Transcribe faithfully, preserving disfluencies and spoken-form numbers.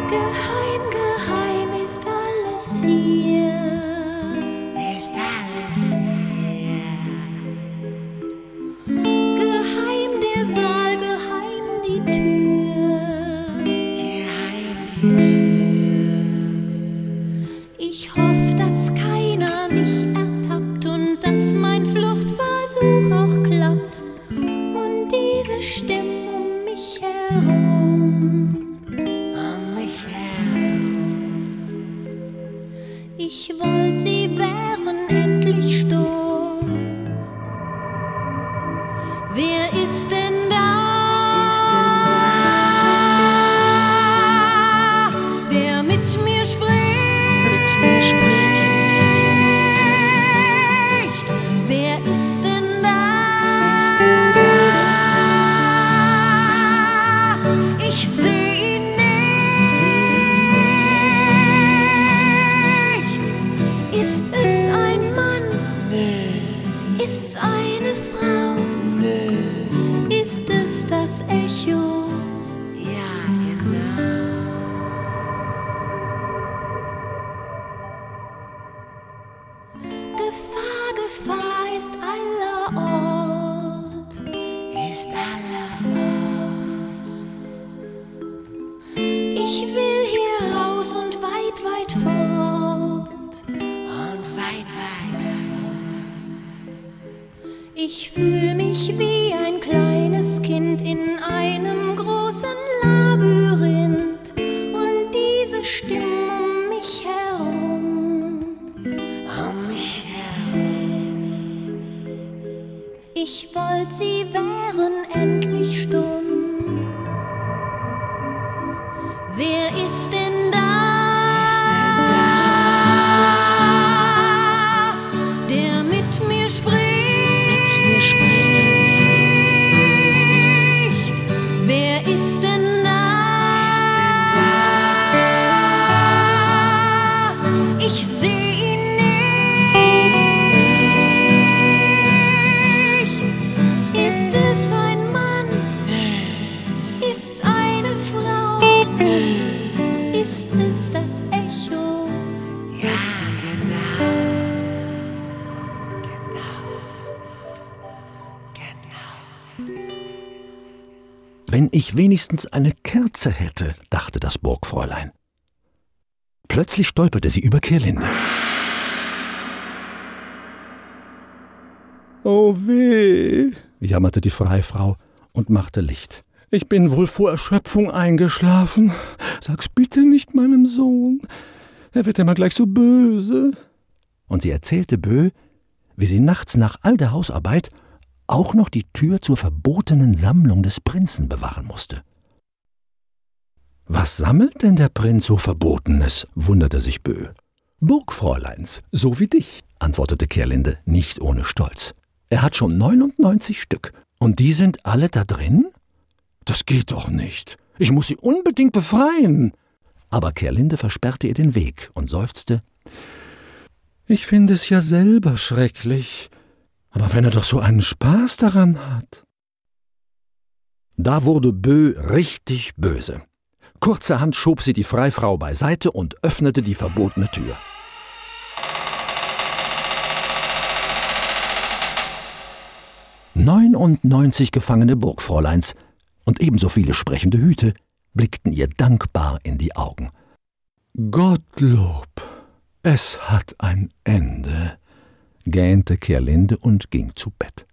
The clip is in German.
Geheim, geheim ist alles hier. Ist alles hier. Geheim der Saal, geheim die Tür. Geheim die Tür. Ich hoffe, dass keiner mich ertappt und dass mein Fluchtversuch auch klappt. Und diese Stimmen um mich herum. Um mich herum. Ich wollt, sie wären endlich stumm. Wer ist denn da? Ist denn da? Der mit mir spricht. Mit mir spricht. Wer ist denn da? Ist denn da? Ich seh ihn nicht. Ist es ein Mann? Nee, Ist's eine Frau? nee. Ist es das Echo? Ja, genau. Gefahr, Gefahr ist allerort. Ist aller Ich will hier raus und weit, weit fort. und weit, weit. Ich fühl mich wie ein kleines Kind in einem großen Labyrinth. Und diese Stimmen um mich herum. Um mich herum. Ich wollt, sie wären endlich stumm. Wer ist denn da? Ist denn da? Der mit mir spricht. Mit mir spricht. Wer ist denn da? Ist denn da? Ich seh ihn nicht. Ist es ein Mann? Ist's eine Frau? Ist es das Echo? Ja, genau. Genau. Genau. Wenn ich wenigstens eine Kerze hätte, dachte das Burgfräulein. Plötzlich stolperte sie über Kirlinde. »Oh weh«, jammerte die Freifrau und machte Licht. »Ich bin wohl vor Erschöpfung eingeschlafen. Sag's bitte nicht meinem Sohn. Er wird immer gleich so böse.« Und sie erzählte Bö, wie sie nachts nach all der Hausarbeit auch noch die Tür zur verbotenen Sammlung des Prinzen bewachen musste. »Was sammelt denn der Prinz so Verbotenes?« wunderte sich Bö. »Burgfräuleins, so wie dich«, antwortete Kirlinde, nicht ohne Stolz. »Er hat schon neunundneunzig Stück. Und die sind alle da drin? Das geht doch nicht. Ich muss sie unbedingt befreien.« Aber Kirlinde versperrte ihr den Weg und seufzte. »Ich finde es ja selber schrecklich. Aber wenn er doch so einen Spaß daran hat.« Da wurde Bö richtig böse. Kurzerhand schob sie die Freifrau beiseite und öffnete die verbotene Tür. Neunundneunzig gefangene Burgfräuleins und ebenso viele sprechende Hüte blickten ihr dankbar in die Augen. »Gottlob, es hat ein Ende«, gähnte Kirlinde und ging zu Bett.